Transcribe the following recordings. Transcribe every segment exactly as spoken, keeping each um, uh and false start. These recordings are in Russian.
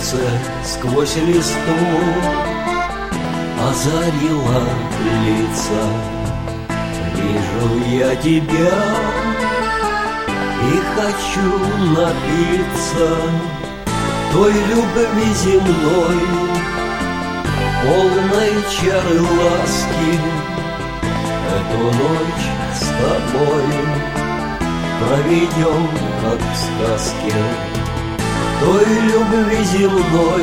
солнце сквозь листву озарило лица. Вижу я тебя и хочу напиться той любви земной, полной чары ласки. Эту ночь с тобой проведем, как в сказке, той любви земной,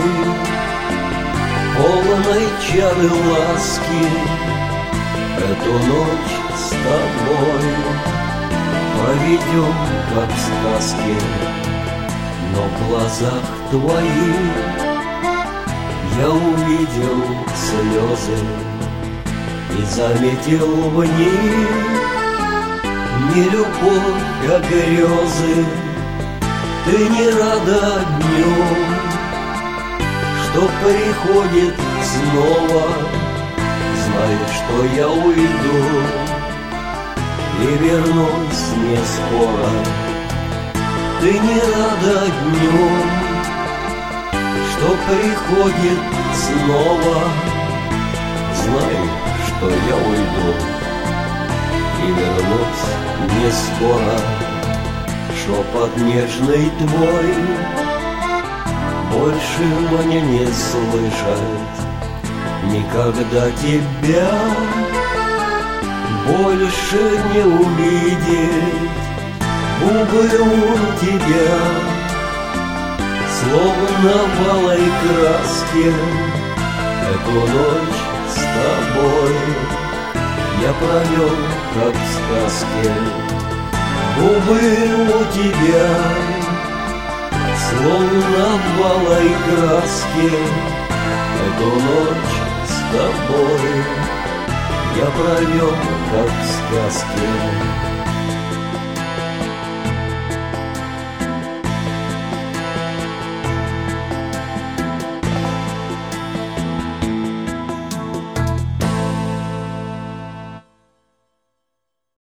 полной чары ласки. Эту ночь с тобой проведем, как в сказке. Но в глазах твоих я увидел слезы и заметил в них не любовь, а грезы. Ты не рада днем, что приходит снова. Знай, что я уйду и вернусь не скоро. Ты не рада днем, что приходит снова. Знай, что я уйду и вернусь не скоро. Шепот нежный твой больше мне не слышать. Никогда тебя больше не увидеть. Губы у тебя словно в алой краске. Эту ночь с тобой я провел, как в сказке. Губы у тебя словно в алой краске. Эту ночь с тобой я провел, как в сказке.